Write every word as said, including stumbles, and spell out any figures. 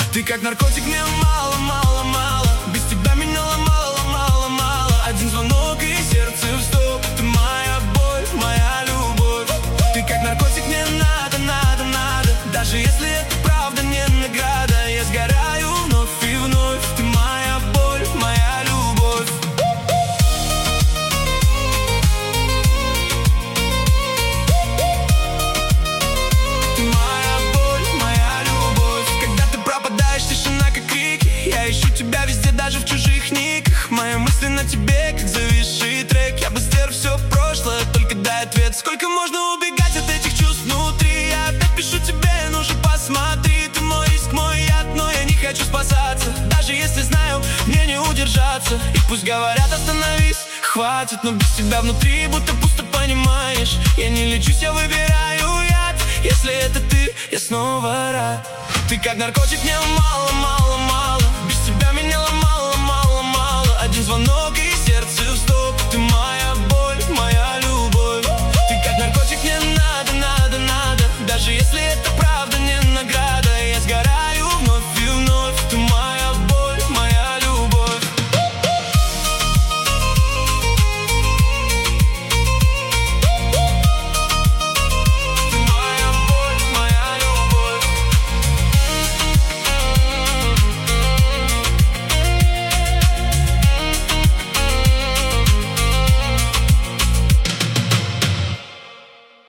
Ты как наркотик, мне мало, мало, мало. Без тебя меня ломало, ломало, мало. Один звонок и сердце в стоп. Ты моя боль, моя любовь. Ты как наркотик, мне надо, надо, надо. Даже если это правда не награда, я сгораю вновь и вновь. Ты моя боль, моя любовь. Ты моя боль, моя любовь. Когда ты пропадаешь, тишина как крики. Я ищу тебя везде, даже в чужих никах. Мои мысли на тебе, как зависший трек. Я бы стерл все прошлое, только дай ответ. Сколько можно убегать от этих чувств внутри? Я опять пишу тебе, ну же посмотри. Ты мой риск, мой яд, но я не хочу спасаться. Даже если знаю, мне не удержаться. И пусть говорят, остановись, хватит. Но без тебя внутри будто пусто, понимаешь. Я не лечусь, я выбираю яд. Если это ты, я снова рад. Ты как наркотик, мне мало, мало, мало. Без тебя меня ломало, мало, мало. Один звонок